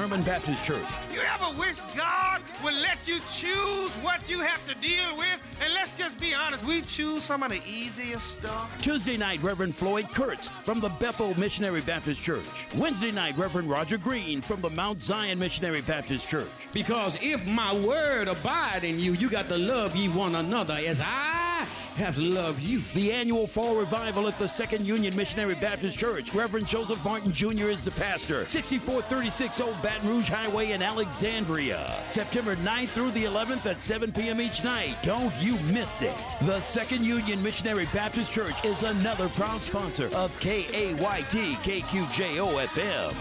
Herman Baptist Church. You ever wish God would let you choose what you have to deal with? And let's just be honest, we choose some of the easiest stuff. Tuesday night, Reverend Floyd Kurtz from the Bethel Missionary Baptist Church. Wednesday night, Reverend Roger Green from the Mount Zion Missionary Baptist Church. Because if my word abide in you, you got to love ye one another as I have loved you. The annual fall revival at the Second Union Missionary Baptist Church. Reverend Joseph Martin Jr. is the pastor. 6436 Old Baton Rouge Highway in Alexandria. September 9th through the 11th at 7 p.m. each night. Don't you miss it. The Second Union Missionary Baptist Church is another proud sponsor of KAYT KQJO FM.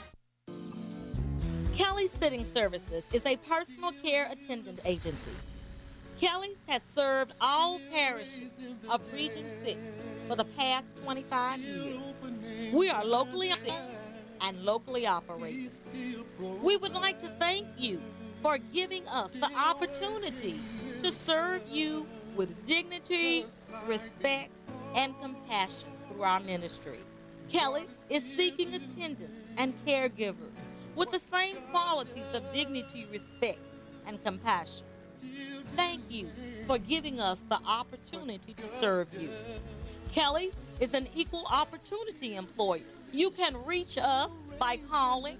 Kelly's Sitting Services is a personal care attendant agency. Kelly's has served all parishes of Region 6 for the past 25 years. We are locally owned and locally operated. We would like to thank you for giving us the opportunity to serve you with dignity, respect, and compassion through our ministry. Kelly's is seeking attendants and caregivers with the same qualities of dignity, respect, and compassion. Thank you for giving us the opportunity to serve you. Kelly is an equal opportunity employer. You can reach us by calling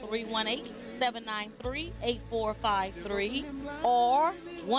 318-793-8453 or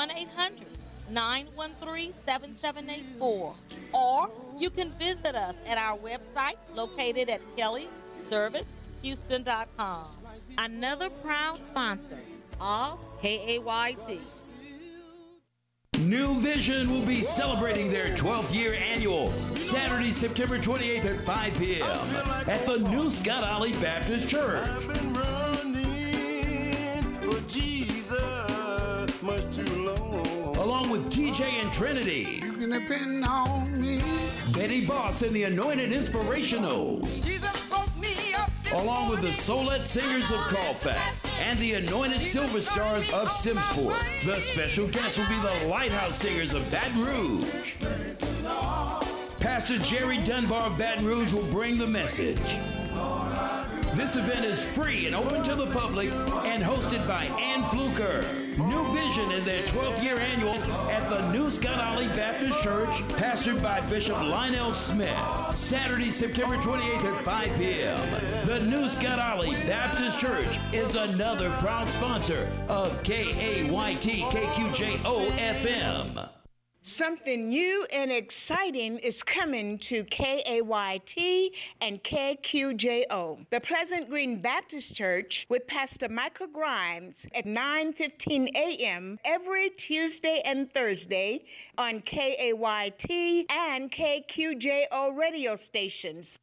1-800-913-7784. Or you can visit us at our website located at kellyservicehouston.com. Another proud sponsor of KAYT. New Vision will be celebrating their 12th year annual Saturday, September 28th at 5 p.m. at the New Scott Alley Baptist Church. I've been running for Jesus much too long. Along with TJ and Trinity. You can depend on me. Betty Boss and the Anointed Inspirationals. Jesus woke me up. Along with the Soulette Singers of Colfax and the Anointed Silver Stars of Simsport. The special guests will be the Lighthouse Singers of Baton Rouge. Pastor Jerry Dunbar of Baton Rouge will bring the message. This event is free and open to the public and hosted by Ann Fluker. New Vision in their 12th year annual at the New Scott Alley Baptist Church, pastored by Bishop Lionel Smith. Saturday, September 28th at 5 p.m. The New Scott Alley Baptist Church is another proud sponsor of KAYT KQJO FM. Something new and exciting is coming to KAYT and KQJO. The Pleasant Green Baptist Church with Pastor Michael Grimes at 9:15 a.m. every Tuesday and Thursday on KAYT and KQJO radio stations.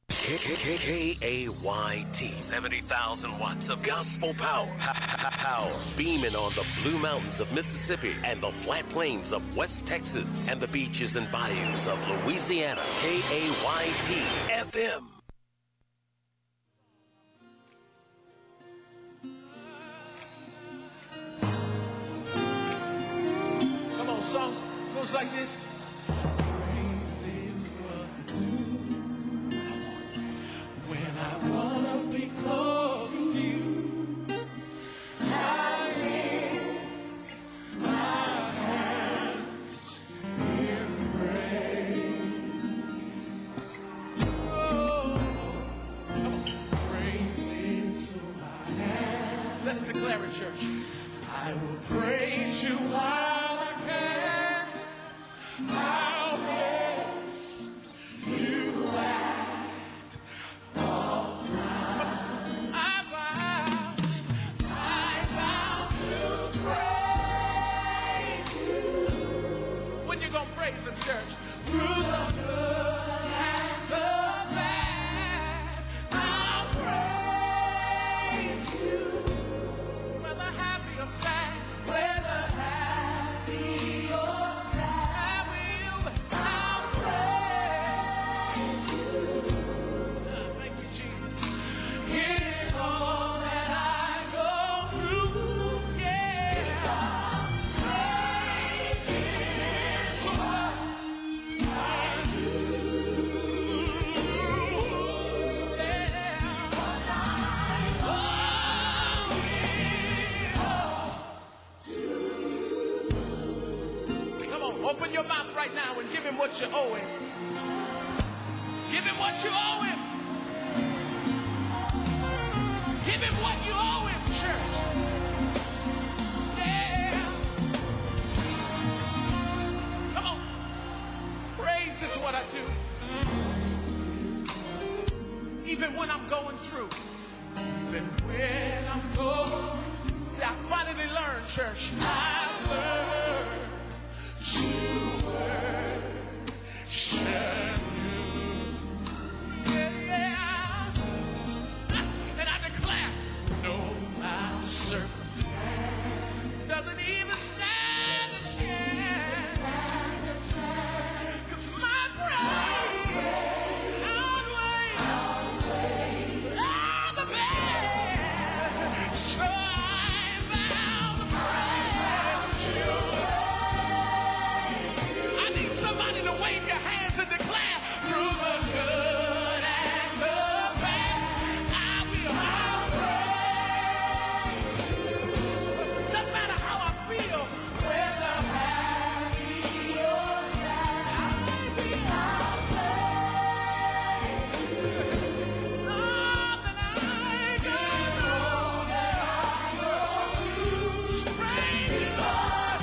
KAYT, 70,000 watts of gospel power. Power beaming on the Blue Mountains of Mississippi and the flat plains of West Texas and the beaches and bayous of Louisiana. KAYT FM. Come on, songs goes like this. When I wanna be close to you, I lift my hands in praise. Oh, come on. Praise is who I am. Let's declare it, church. I will praise you while I can. I'll bless you at all times. I vow to praise you. When you gonna praise him, church? Through the good and the bad, I'll praise you. Whether happy or sad, whether happy or sad, I will what you owe him. Give him what you owe him. Give him what you owe him, church. Yeah. Come on. Praise is what I do. Even when I'm going through. Even when I'm going. See, I finally learned, church. I learned to worship you. Yeah. And I declare, no, my circumstance doesn't even stand a chance. 'Cause my praise outweighs all the bad. So I vow to praise you. I need somebody to wave your hands and declare, through the good and the bad, I will praise you. No matter how I feel, whether happy or sad, I will praise you. All that I can know that I will use, praise you, Lord.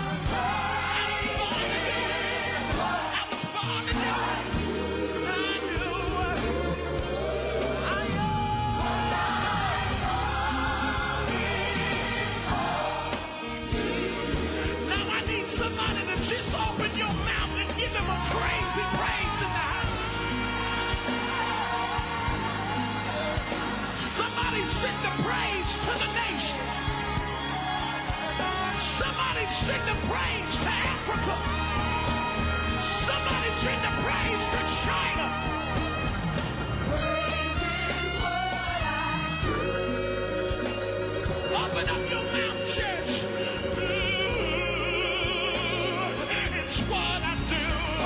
I was born to do it. I knew what I Now I need somebody to just open your mouth and give him a crazy praise in the house. Somebody send the praise to the nation. Somebody send the praise to Africa. Somebody send the praise to China. Open up your mouth, church. It's what I do.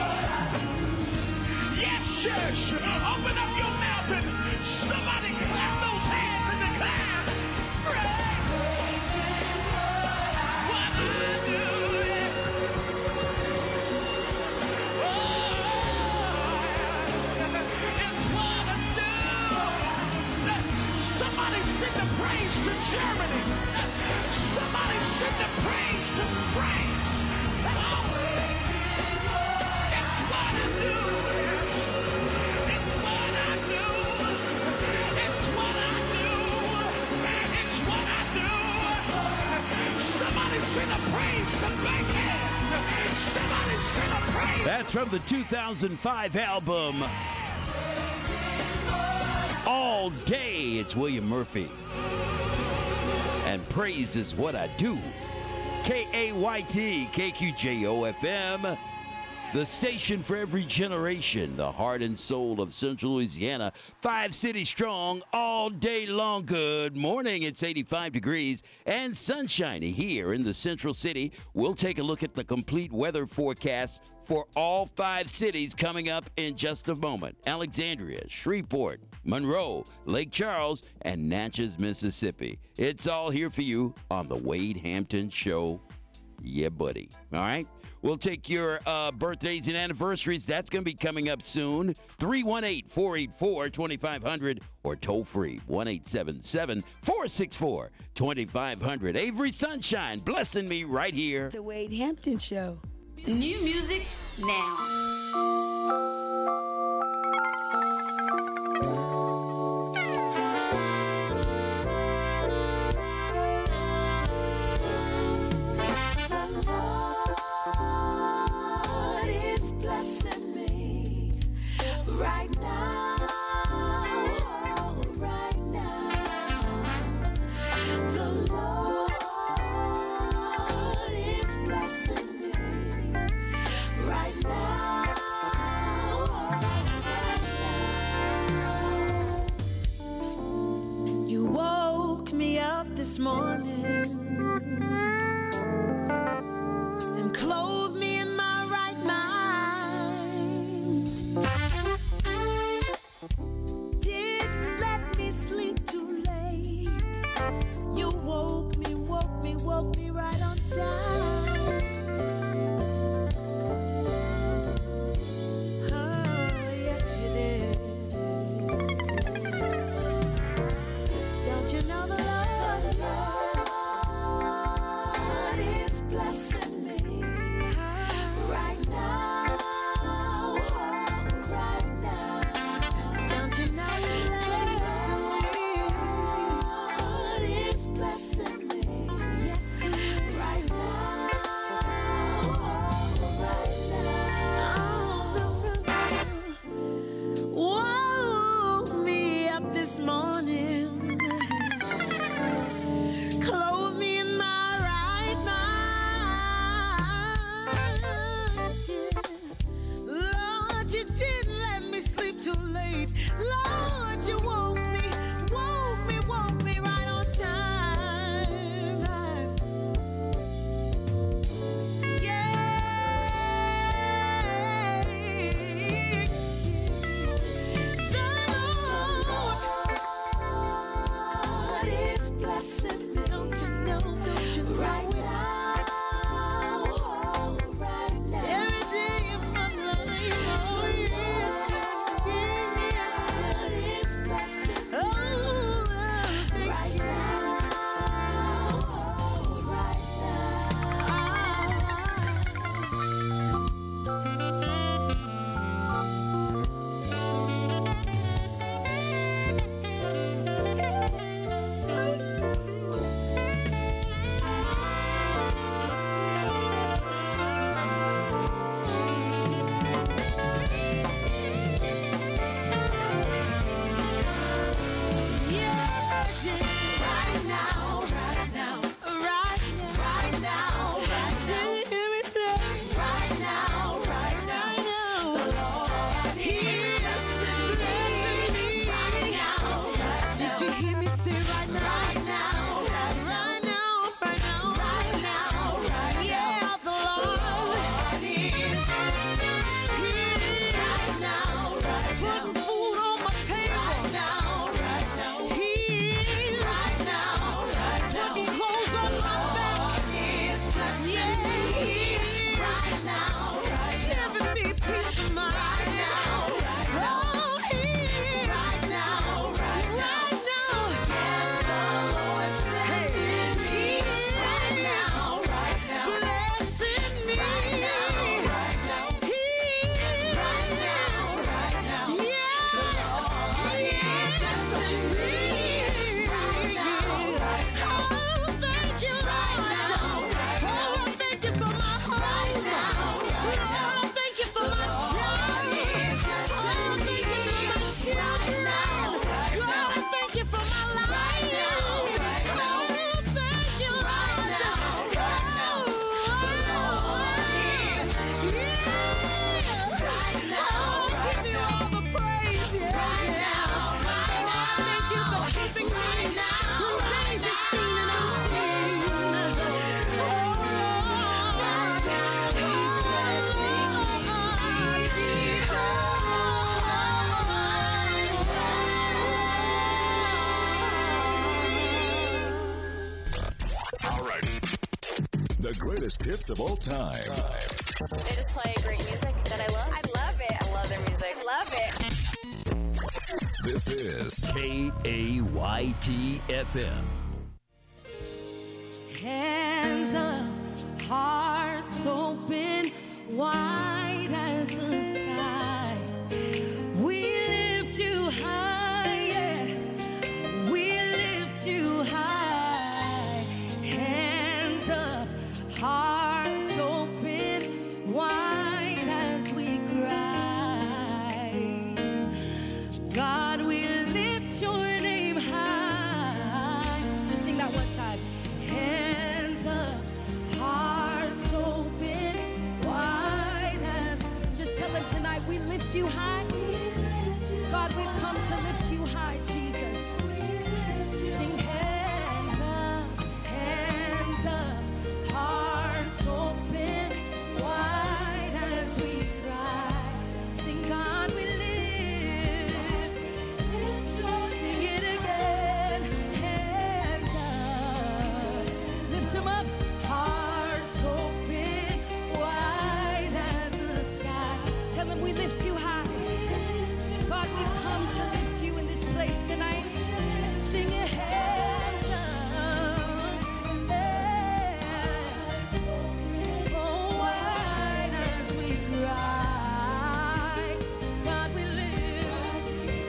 Yes, church. Open up your mouth and somebody clap those hands and declare. Praise what I do. It's what I do. Somebody send the praise to Germany. Somebody send the praise to France. It's what I do. It's what I do. It's what I do. It's what I do. Somebody send a praise to Bacon. Somebody send a praise. That's from the 2005 album All Day. It's William Murphy. And praise is what I do. KAYT, KQJO FM, the station for every generation, the heart and soul of Central Louisiana. 5 cities strong all day long. Good morning. It's 85 degrees and sunshiny here in the Central City. We'll take a look at the complete weather forecast for all 5 cities coming up in just a moment. Alexandria, Shreveport, Monroe, Lake Charles, and Natchez, Mississippi. It's all here for you on the Wade Hampton Show. Yeah, buddy. All right? We'll take your birthdays and anniversaries. That's going to be coming up soon. 318-484-2500 or toll free 1-877-464-2500. Avery Sunshine blessing me right here. The Wade Hampton Show. New music now. This morning and clothe me in my right mind. Didn't let me sleep too late. You woke me right on time. blessing me. Don't you know? Don't you know right it? Now, oh, right now. Every day of my life, oh yes, God is blessing me. Oh, right now, oh, right The greatest hits of all time. They just play great music that I love. I love it. I love their music. Love it. This is KAYT FM. Hands up, hearts open, wide as the sky. We lift you high, yeah. We lift you high. Hands up, hearts open, wide as we cry. God, we lift your name high. Just sing that one time. Hands up, hearts open, wide as. Just tell him tonight, we lift you high. God, we've come to lift you high, Jesus. Sing hands up, hearts open, wide as we cry. Sing, God, we lift. Sing it again. Hands up, lift 'em up. Hearts open, wide as the sky. Tell him we lift you high. God, we've come to lift you in this place tonight. Sing your hands up. Hands oh, wide as we cry. God, we lift.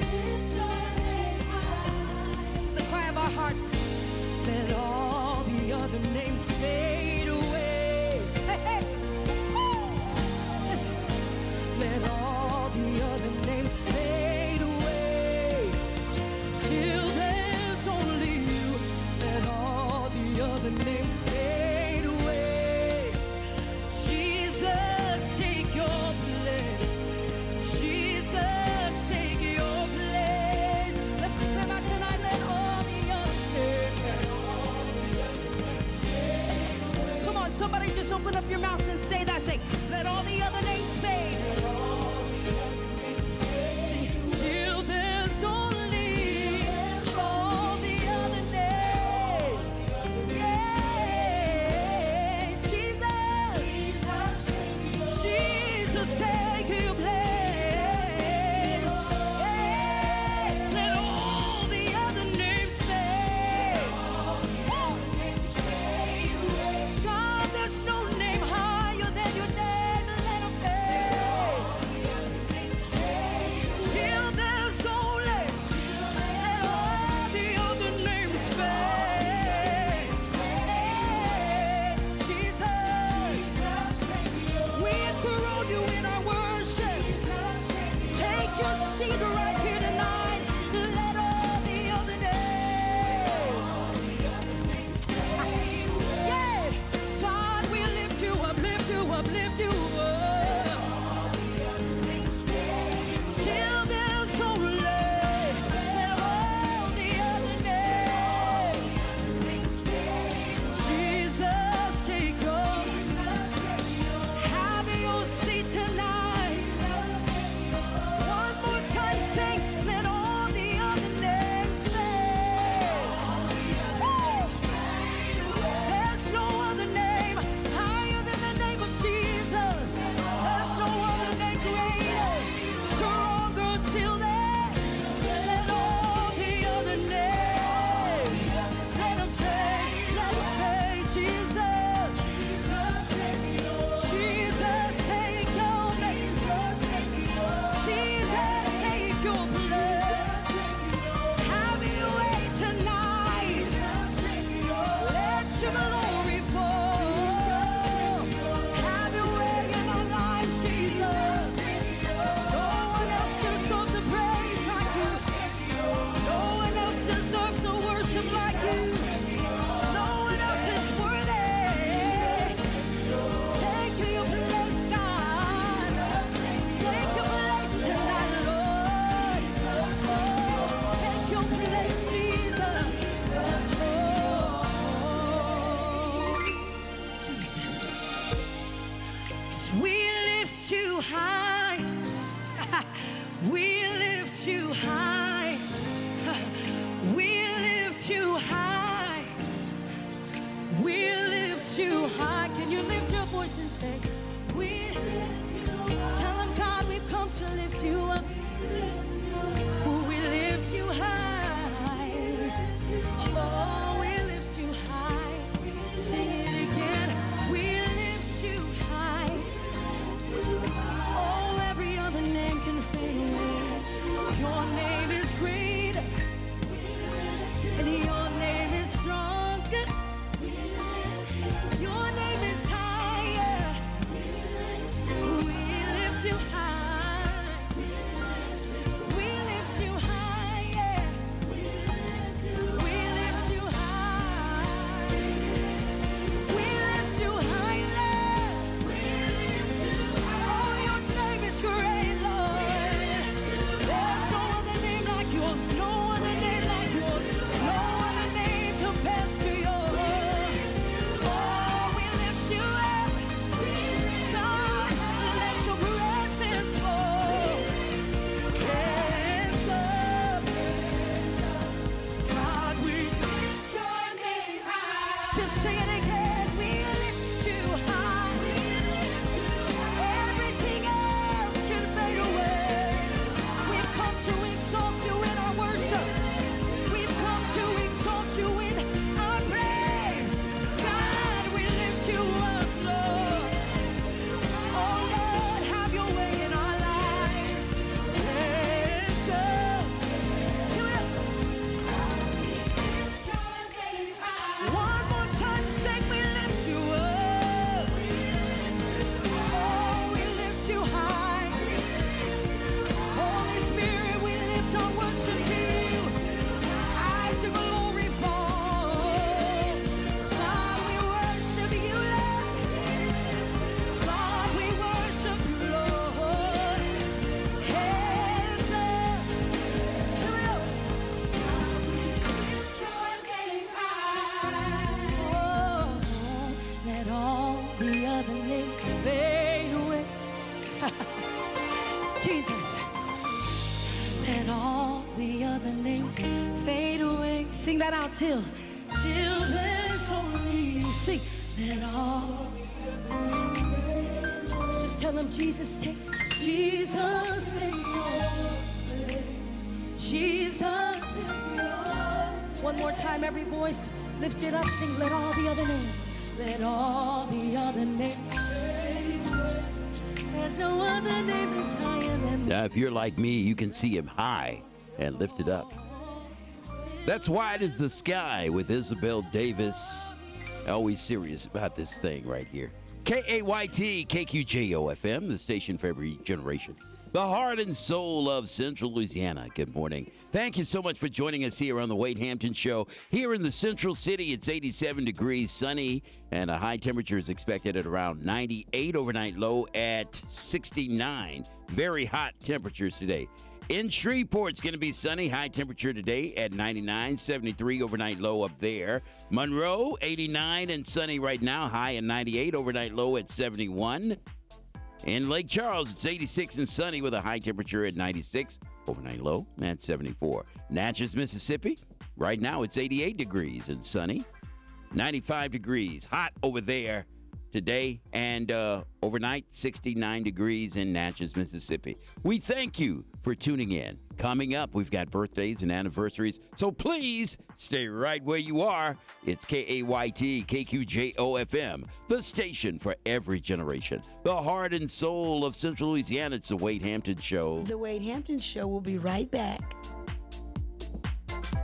Sing the cry of our hearts. Let all the other names fade away. Hey, hey. Woo. Listen. Let all the other names fade away till there's only you. Let all the other names fade away. Jesus, take your place. Jesus, take your place. Let's declare that tonight. Let all the other names fade away. Come on, somebody just open up your mouth and say that. Say, let all the other names fade. Till there's only all the other names. your glory fall. Have your way in our lives, Jesus. No one else deserves the praise like you. No one else deserves the worship like you. No one else is worthy. Take your place, God. Take your place tonight, Lord. Take your place, Jesus. We lift you high. We lift you high. We lift you high. We lift you high. Can you lift your voice and say, we lift you high. Tell them, God, we've come to lift you up. We lift you high. Oh, we lift you high. Sing it again. We lift you high. Oh, every other name can fade away. Your name is great, and your name is stronger. Your name is higher. We lift you high. We lift you higher. We lift you high. We lift you higher. Oh, your name is great, Lord. There's no other name like yours. No other name like yours. No other name compares to yours. Oh, we lift you up. God, let your presence fall. Hands up. God, we lift your name high. Just sing it again. We lift you high. Everything else can fade away. We've come to exalt you in our worship. We've come to exalt you in our praise. God, we lift you up, Lord. Oh, Lord, have your way in our lives. Hands up. Here we go. One more time, sing, we lift you up. Oh, we lift you high. Holy Spirit, we lift our worship to you. As your glory falls. God, we worship you, Lord. God, we worship you, Lord. Hands up. Here we go. Oh, let all the other names fade away. Jesus, let all the other names fade away. Sing that out till there's only you. Sing, let all. Just tell them, Jesus, take your place. Jesus. One more time, every voice lift it up. Sing, let all the other names. Let all the other names. There's no other name that's higher than. Now, if you're like me, you can see him high and lifted up. That's Wide as the Sky with Isabel Davis. Always serious about this thing right here. KAYT, KQJO FM, the station for every generation. The heart and soul of Central Louisiana. Good morning. Thank you so much for joining us here on the Wade Hampton Show. Here in the Central City, it's 87 degrees, sunny, and a high temperature is expected at around 98, overnight low at 69. Very hot temperatures today. In Shreveport, it's going to be sunny, high temperature today at 99, 73, overnight low up there. Monroe, 89 and sunny right now, high at 98, overnight low at 71. In Lake Charles, it's 86 and sunny with a high temperature at 96, overnight low at 74. Natchez, Mississippi, right now it's 88 degrees and sunny, 95 degrees, hot over there today, and overnight 69 degrees in Natchez, Mississippi. We thank you for tuning in. Coming up, we've got birthdays and anniversaries, so please stay right where you are. It's KAYT, KQJO FM, the station for every generation. The heart and soul of Central Louisiana. It's the Wade Hampton Show. The Wade Hampton Show will be right back.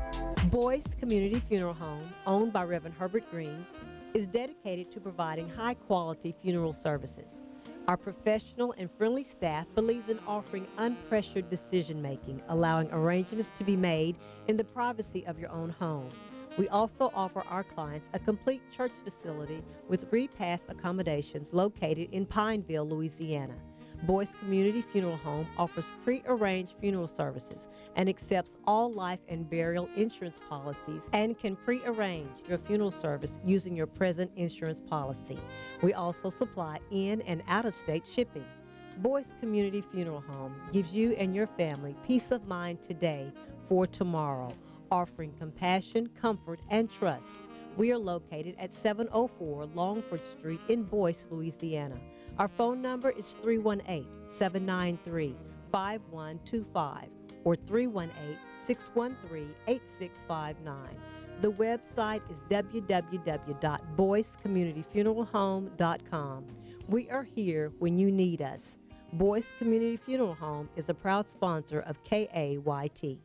Boyce Community Funeral Home, owned by Reverend Herbert Green, is dedicated to providing high-quality funeral services. Our professional and friendly staff believes in offering unpressured decision-making, allowing arrangements to be made in the privacy of your own home. We also offer our clients a complete church facility with repass accommodations located in Pineville, Louisiana. Boyce Community Funeral Home offers pre-arranged funeral services and accepts all life and burial insurance policies and can pre-arrange your funeral service using your present insurance policy. We also supply in and out-of-state shipping. Boyce Community Funeral Home gives you and your family peace of mind today for tomorrow, offering compassion, comfort, and trust. We are located at 704 Longford Street in Boyce, Louisiana. Our phone number is 318-793-5125 or 318-613-8659. The website is www.boycecommunityfuneralhome.com. We are here when you need us. Boyce Community Funeral Home is a proud sponsor of KAYT.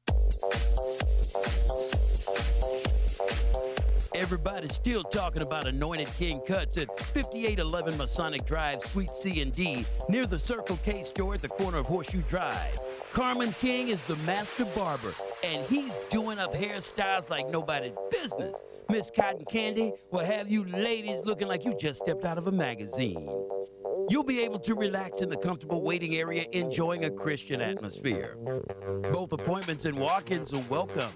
Everybody's still talking about Anointed King Cuts at 5811 Masonic Drive, Suite C and D, near the Circle K store at the corner of Horseshoe Drive. Carmen King is the master barber, and he's doing up hairstyles like nobody's business. Miss Cotton Candy will have you ladies looking like you just stepped out of a magazine. You'll be able to relax in the comfortable waiting area, enjoying a Christian atmosphere. Both appointments and walk-ins are welcome.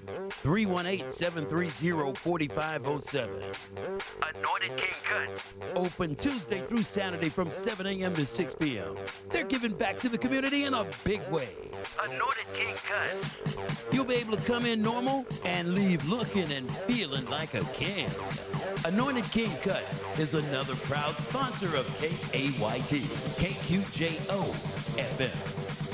318-730-4507. Anointed King Cuts. Open Tuesday through Saturday from 7 a.m. to 6 p.m. They're giving back to the community in a big way. Anointed King Cuts. You'll be able to come in normal and leave looking and feeling like a king. Anointed King Cuts is another proud sponsor of KAYT, KQJO FM.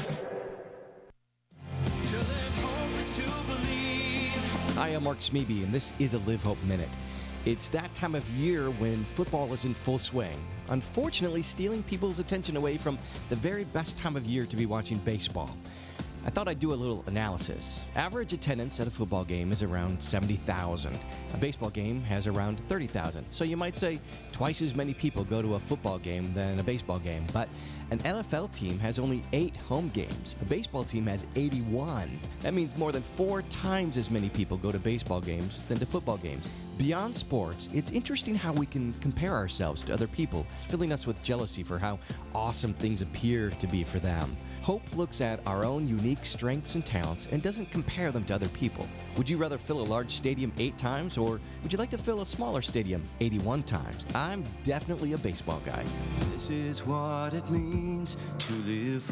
Hi, I'm Mark Smeby, and this is a Live Hope Minute. It's that time of year when football is in full swing, unfortunately stealing people's attention away from the very best time of year to be watching baseball. I thought I'd do a little analysis. Average attendance at a football game is around 70,000. A baseball game has around 30,000. So you might say twice as many people go to a football game than a baseball game. But an NFL team has only 8 home games. A baseball team has 81. That means more than 4 times as many people go to baseball games than to football games. Beyond sports, it's interesting how we can compare ourselves to other people, filling us with jealousy for how awesome things appear to be for them. Hope looks at our own unique strengths and talents and doesn't compare them to other people. Would you rather fill a large stadium 8 times, or would you like to fill a smaller stadium 81 times? I'm definitely a baseball guy. This is what it means to live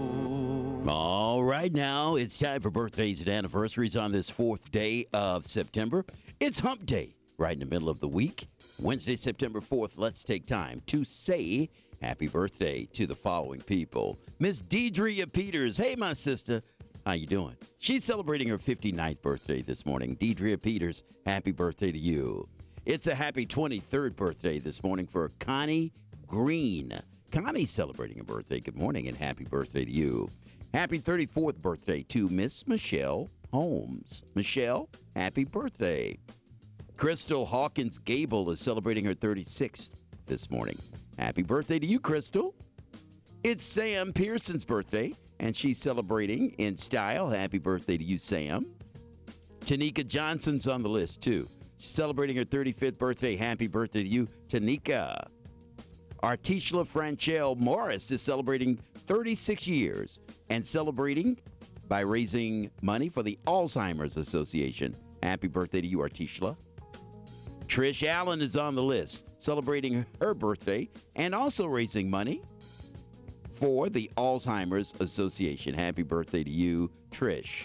whole. All right, now it's time for birthdays and anniversaries on this 4th day of September. It's Hump Day, right in the middle of the week. Wednesday, September 4th, let's take time to say happy birthday to the following people. Miss Deidrea Peters. Hey, my sister. How you doing? She's celebrating her 59th birthday this morning. Deidrea Peters, happy birthday to you. It's a happy 23rd birthday this morning for Connie Green. Connie's celebrating a birthday. Good morning and happy birthday to you. Happy 34th birthday to Miss Michelle Holmes. Michelle, happy birthday. Crystal Hawkins Gable is celebrating her 36th this morning. Happy birthday to you, Crystal. It's Sam Pearson's birthday, and she's celebrating in style. Happy birthday to you, Sam. Tanika Johnson's on the list, too. She's celebrating her 35th birthday. Happy birthday to you, Tanika. Artishla Franchelle Morris is celebrating 36 years and celebrating by raising money for the Alzheimer's Association. Happy birthday to you, Artishla. Trish Allen is on the list, celebrating her birthday and also raising money for the Alzheimer's Association. Happy birthday to you, Trish.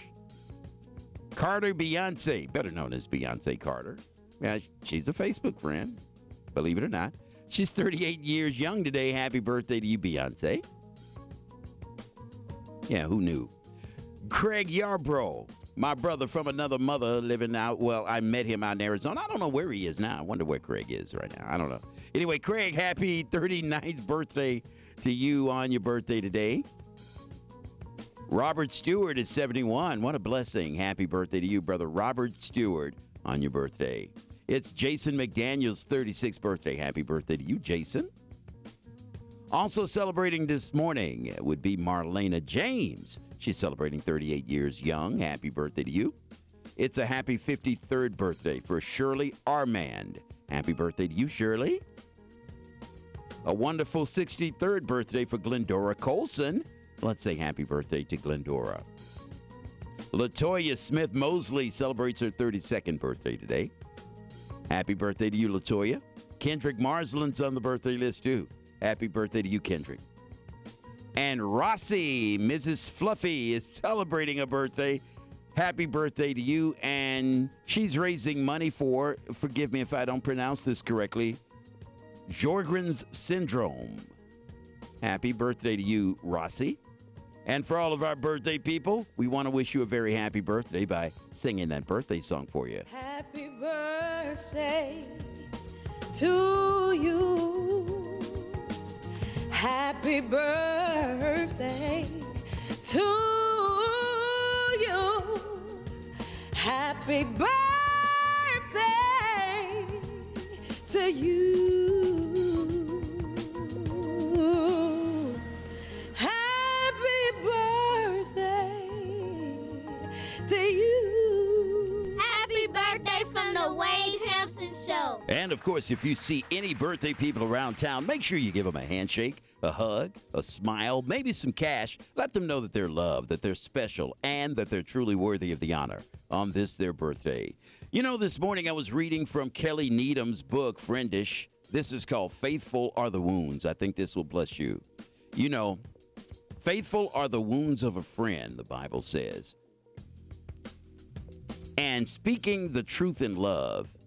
Carter Beyonce, better known as Beyonce Carter. Yeah, she's a Facebook friend, believe it or not. She's 38 years young today. Happy birthday to you, Beyonce. Yeah, who knew? Craig Yarbrough, my brother from another mother living out. Well, I met him out in Arizona. I don't know where he is now. I wonder where Craig is right now. I don't know. Anyway, Craig, happy 39th birthday to you on your birthday today. Robert Stewart is 71. What a blessing. Happy birthday to you, brother Robert Stewart, on your birthday. It's Jason McDaniel's 36th birthday. Happy birthday to you, Jason. Also celebrating this morning would be Marlena James. She's celebrating 38 years young. Happy birthday to you. It's a happy 53rd birthday for Shirley Armand. Happy birthday to you, Shirley. A wonderful 63rd birthday for Glendora Colson. Let's say happy birthday to Glendora. Latoya Smith Mosley celebrates her 32nd birthday today. Happy birthday to you, Latoya. Kendrick Marsland's on the birthday list, too. Happy birthday to you, Kendrick. And Rossi, Mrs. Fluffy, is celebrating a birthday. Happy birthday to you. And she's raising money for, forgive me if I don't pronounce this correctly, Sjogren's syndrome. Happy birthday to you, Rossi. And for all of our birthday people, we want to wish you a very happy birthday by singing that birthday song for you. Happy birthday to you. Happy birthday to you. Happy birthday to you. Happy birthday to you. Happy birthday from the Wade Hampton Show. And, of course, if you see any birthday people around town, make sure you give them a handshake, a hug, a smile, maybe some cash. Let them know that they're loved, that they're special, and that they're truly worthy of the honor on this, their birthday. You know, this morning I was reading from Kelly Needham's book, Friendish. This is called Faithful Are the Wounds. I think this will bless you. You know, faithful are the wounds of a friend, the Bible says. And speaking the truth in love